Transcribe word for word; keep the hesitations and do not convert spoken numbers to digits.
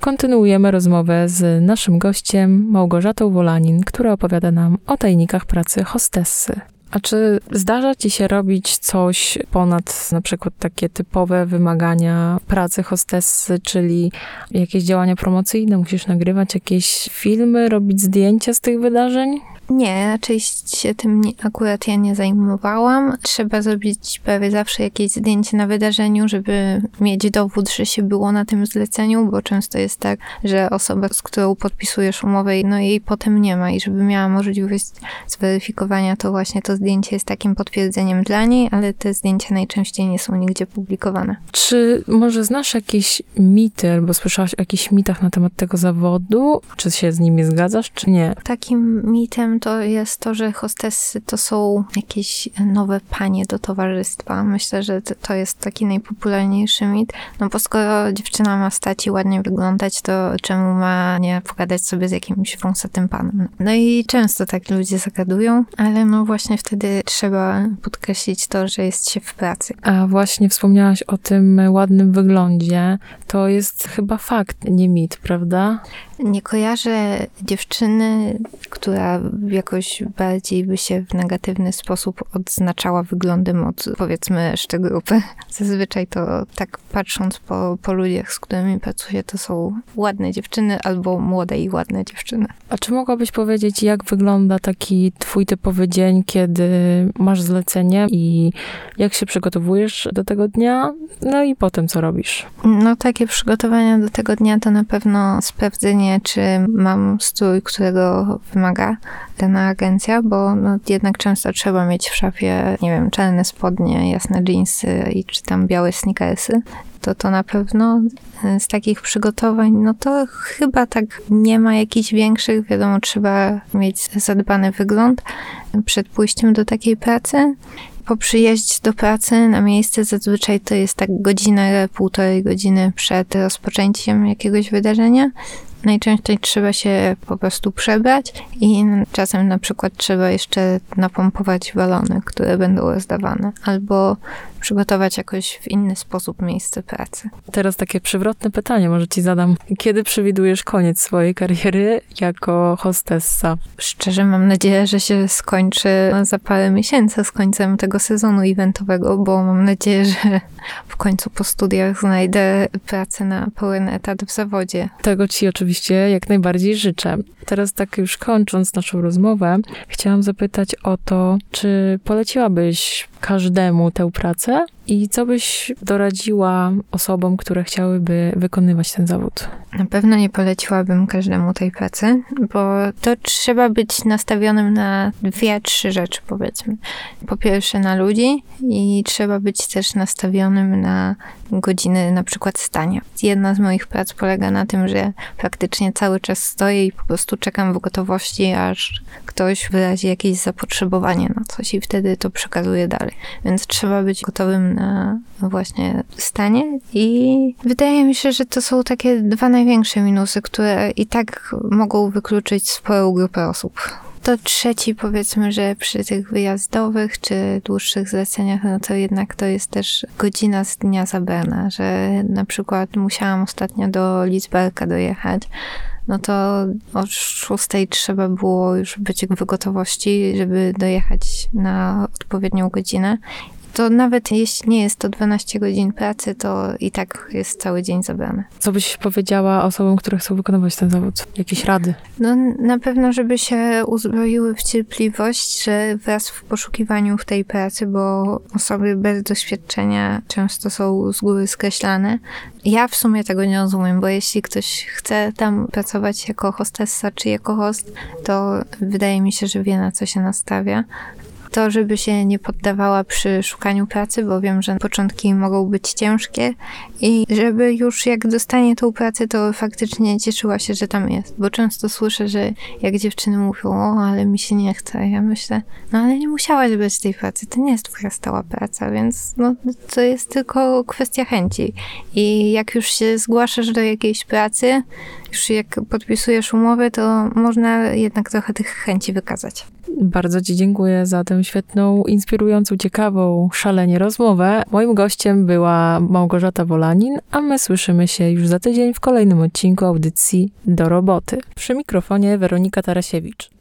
kontynuujemy rozmowę z naszym gościem Małgorzatą Wolanin, która opowiada nam o tajnikach pracy hostessy. A czy zdarza ci się robić coś ponad na przykład takie typowe wymagania pracy hostessy, czyli jakieś działania promocyjne, musisz nagrywać jakieś filmy, robić zdjęcia z tych wydarzeń? Nie, raczej się tym nie, akurat ja nie zajmowałam. Trzeba zrobić prawie zawsze jakieś zdjęcie na wydarzeniu, żeby mieć dowód, że się było na tym zleceniu, bo często jest tak, że osoba, z którą podpisujesz umowę, no jej potem nie ma i żeby miała możliwość zweryfikowania, to właśnie to zdjęcie jest takim potwierdzeniem dla niej, ale te zdjęcia najczęściej nie są nigdzie publikowane. Czy może znasz jakieś mity, albo słyszałaś o jakichś mitach na temat tego zawodu? Czy się z nimi zgadzasz, czy nie? Takim mitem to jest to, że hostessy to są jakieś nowe panie do towarzystwa. Myślę, że to jest taki najpopularniejszy mit. No bo skoro dziewczyna ma stać i ładnie wyglądać, to czemu ma nie pogadać sobie z jakimś wąsatym panem? No i często tak ludzie zagadują, ale no właśnie wtedy trzeba podkreślić to, że jest się w pracy. A właśnie wspomniałaś o tym ładnym wyglądzie. To jest chyba fakt, nie mit, prawda? Nie kojarzę dziewczyny, która jakoś bardziej by się w negatywny sposób odznaczała wyglądem od, powiedzmy, reszty grupy. Zazwyczaj to tak patrząc po, po ludziach, z którymi pracuję, to są ładne dziewczyny albo młode i ładne dziewczyny. A czy mogłabyś powiedzieć, jak wygląda taki twój typowy dzień, kiedy masz zlecenie i jak się przygotowujesz do tego dnia? No i potem co robisz? No takie przygotowania do tego dnia to na pewno sprawdzenie, czy mam strój, którego wymaga dana agencja, bo no, jednak często trzeba mieć w szafie, nie wiem, czarne spodnie, jasne dżinsy i czy tam białe sneakersy. To to na pewno z takich przygotowań, no to chyba tak nie ma jakichś większych. Wiadomo, trzeba mieć zadbany wygląd przed pójściem do takiej pracy. Po przyjeździe do pracy na miejsce zazwyczaj to jest tak godzinę, półtorej godziny przed rozpoczęciem jakiegoś wydarzenia. Najczęściej trzeba się po prostu przebrać i czasem na przykład trzeba jeszcze napompować balony, które będą rozdawane, albo przygotować jakoś w inny sposób miejsce pracy. Teraz takie przewrotne pytanie, może ci zadam. Kiedy przewidujesz koniec swojej kariery jako hostessa? Szczerze mam nadzieję, że się skończy za parę miesięcy z końcem tego sezonu eventowego, bo mam nadzieję, że w końcu po studiach znajdę pracę na pełen etat w zawodzie. Tego ci oczywiście jak najbardziej życzę. Teraz tak już kończąc naszą rozmowę, chciałam zapytać o to, czy poleciłabyś każdemu tę pracę i co byś doradziła osobom, które chciałyby wykonywać ten zawód? Na pewno nie poleciłabym każdemu tej pracy, bo to trzeba być nastawionym na dwie, trzy rzeczy, powiedzmy. Po pierwsze na ludzi i trzeba być też nastawionym na godziny na przykład stania. Jedna z moich prac polega na tym, że praktycznie cały czas stoję i po prostu czekam w gotowości, aż ktoś wyrazi jakieś zapotrzebowanie na coś i wtedy to przekazuję dalej. Więc trzeba być gotowym na właśnie stanie i wydaje mi się, że to są takie dwa największe minusy, które i tak mogą wykluczyć sporą grupę osób. To trzeci, powiedzmy, że przy tych wyjazdowych czy dłuższych zleceniach, no to jednak to jest też godzina z dnia zabrana, że na przykład musiałam ostatnio do Lidzbarka dojechać, no to o szóstej trzeba było już być w gotowości, żeby dojechać na odpowiednią godzinę. To nawet jeśli nie jest to dwanaście godzin pracy, to i tak jest cały dzień zabrany. Co byś powiedziała osobom, które chcą wykonywać ten zawód? Jakieś rady? No na pewno, żeby się uzbroiły w cierpliwość, że wraz w poszukiwaniu w tej pracy, bo osoby bez doświadczenia często są z góry skreślane. Ja w sumie tego nie rozumiem, bo jeśli ktoś chce tam pracować jako hostessa czy jako host, to wydaje mi się, że wie, na co się nastawia. To, żeby się nie poddawała przy szukaniu pracy, bo wiem, że początki mogą być ciężkie i żeby już jak dostanie tą pracę, to faktycznie cieszyła się, że tam jest. Bo często słyszę, że jak dziewczyny mówią, o, ale mi się nie chce. Ja myślę, no ale nie musiałaś być tej pracy, to nie jest twoja stała praca, więc no, to jest tylko kwestia chęci. I jak już się zgłaszasz do jakiejś pracy, już jak podpisujesz umowę, to można jednak trochę tych chęci wykazać. Bardzo Ci dziękuję za tę świetną, inspirującą, ciekawą, szalenie rozmowę. Moim gościem była Małgorzata Wolanin, a my słyszymy się już za tydzień w kolejnym odcinku audycji Do Roboty. Przy mikrofonie Weronika Tarasiewicz.